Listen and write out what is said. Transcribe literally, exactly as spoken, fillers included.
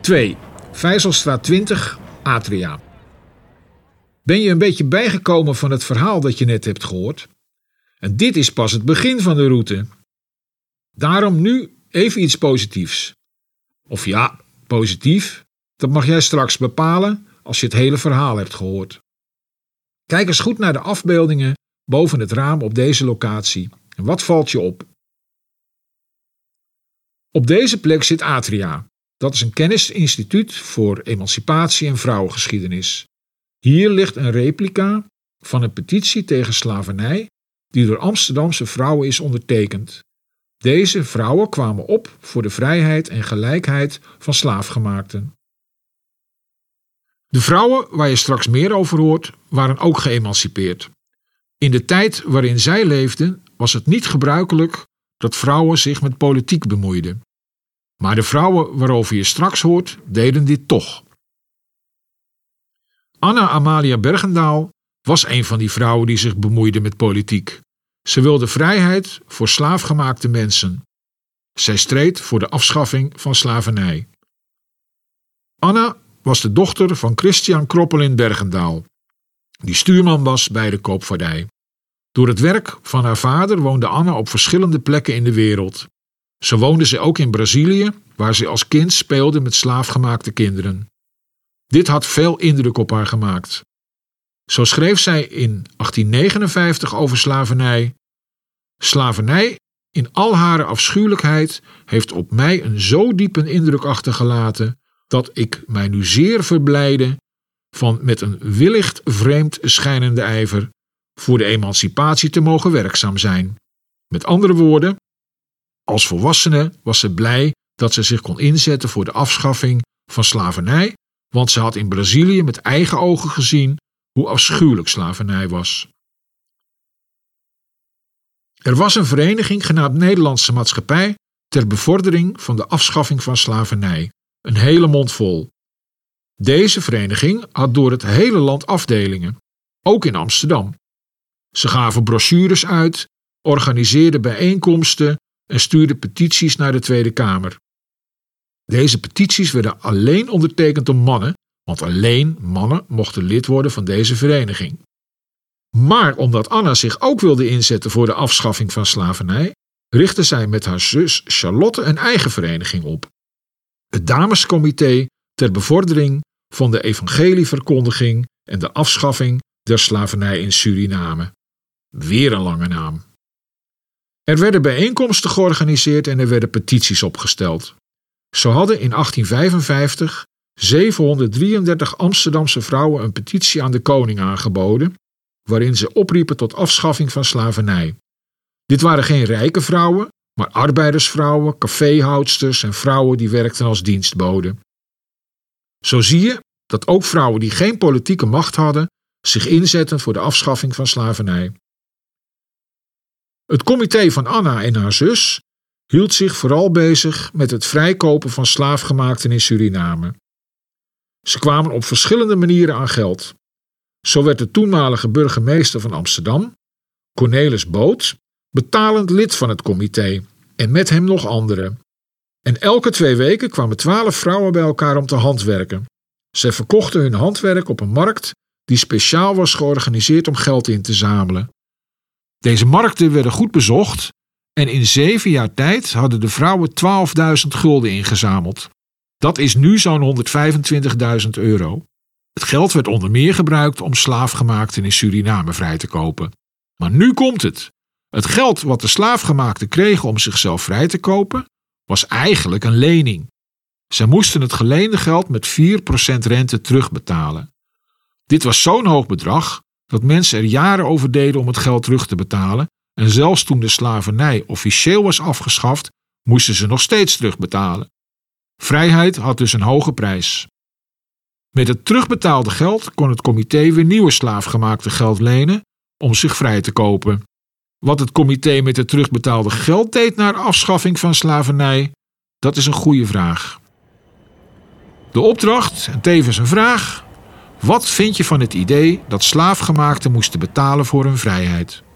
twee. Vijzelstraat twintig, Atria. Ben je een beetje bijgekomen van het verhaal dat je net hebt gehoord? En dit is pas het begin van de route. Daarom nu even iets positiefs. Of ja, positief, dat mag jij straks bepalen als je het hele verhaal hebt gehoord. Kijk eens goed naar de afbeeldingen boven het raam op deze locatie. En wat valt je op? Op deze plek zit Atria. Dat is een kennisinstituut voor emancipatie en vrouwengeschiedenis. Hier ligt een replica van een petitie tegen slavernij die door Amsterdamse vrouwen is ondertekend. Deze vrouwen kwamen op voor de vrijheid en gelijkheid van slaafgemaakten. De vrouwen, waar je straks meer over hoort, waren ook geëmancipeerd. In de tijd waarin zij leefden was het niet gebruikelijk dat vrouwen zich met politiek bemoeiden. Maar de vrouwen waarover je straks hoort, deden dit toch. Anna Amalia Bergendahl was een van die vrouwen die zich bemoeiden met politiek. Ze wilde vrijheid voor slaafgemaakte mensen. Zij streed voor de afschaffing van slavernij. Anna was de dochter van Christian Kroppelin Bergendahl, die stuurman was bij de koopvaardij. Door het werk van haar vader woonde Anna op verschillende plekken in de wereld. Zo woonde ze ook in Brazilië, waar ze als kind speelde met slaafgemaakte kinderen. Dit had veel indruk op haar gemaakt. Zo schreef zij in achttien negenenvijftig over slavernij: Slavernij in al haar afschuwelijkheid heeft op mij een zo diepe indruk achtergelaten dat ik mij nu zeer verblijde van met een willicht vreemd schijnende ijver voor de emancipatie te mogen werkzaam zijn. Met andere woorden, als volwassene was ze blij dat ze zich kon inzetten voor de afschaffing van slavernij, want ze had in Brazilië met eigen ogen gezien hoe afschuwelijk slavernij was. Er was een vereniging genaamd Nederlandse Maatschappij ter bevordering van de afschaffing van slavernij. Een hele mond vol. Deze vereniging had door het hele land afdelingen, ook in Amsterdam. Ze gaven brochures uit, organiseerden bijeenkomsten en stuurden petities naar de Tweede Kamer. Deze petities werden alleen ondertekend door mannen, want alleen mannen mochten lid worden van deze vereniging. Maar omdat Anna zich ook wilde inzetten voor de afschaffing van slavernij, richtte zij met haar zus Charlotte een eigen vereniging op. Het Damescomité ter bevordering van de evangelieverkondiging en de afschaffing der slavernij in Suriname. Weer een lange naam. Er werden bijeenkomsten georganiseerd en er werden petities opgesteld. Zo hadden in achttien vijfenvijftig zevenhonderddrieëndertig Amsterdamse vrouwen een petitie aan de koning aangeboden, waarin ze opriepen tot afschaffing van slavernij. Dit waren geen rijke vrouwen, maar arbeidersvrouwen, caféhoudsters en vrouwen die werkten als dienstboden. Zo zie je dat ook vrouwen die geen politieke macht hadden, zich inzetten voor de afschaffing van slavernij. Het comité van Anna en haar zus hield zich vooral bezig met het vrijkopen van slaafgemaakten in Suriname. Ze kwamen op verschillende manieren aan geld. Zo werd de toenmalige burgemeester van Amsterdam, Cornelis Boot, betalend lid van het comité en met hem nog anderen. En elke twee weken kwamen twaalf vrouwen bij elkaar om te handwerken. Zij verkochten hun handwerk op een markt die speciaal was georganiseerd om geld in te zamelen. Deze markten werden goed bezocht en in zeven jaar tijd hadden de vrouwen twaalfduizend gulden ingezameld. Dat is nu zo'n honderdvijfentwintigduizend euro. Het geld werd onder meer gebruikt om slaafgemaakten in Suriname vrij te kopen. Maar nu komt het. Het geld wat de slaafgemaakten kregen om zichzelf vrij te kopen, was eigenlijk een lening. Zij moesten het geleende geld met vier procent rente terugbetalen. Dit was zo'n hoog bedrag dat mensen er jaren over deden om het geld terug te betalen en zelfs toen de slavernij officieel was afgeschaft, moesten ze nog steeds terugbetalen. Vrijheid had dus een hoge prijs. Met het terugbetaalde geld kon het comité weer nieuwe slaafgemaakte geld lenen om zich vrij te kopen. Wat het comité met het terugbetaalde geld deed na de afschaffing van slavernij, dat is een goede vraag. De opdracht, en tevens een vraag: wat vind je van het idee dat slaafgemaakten moesten betalen voor hun vrijheid?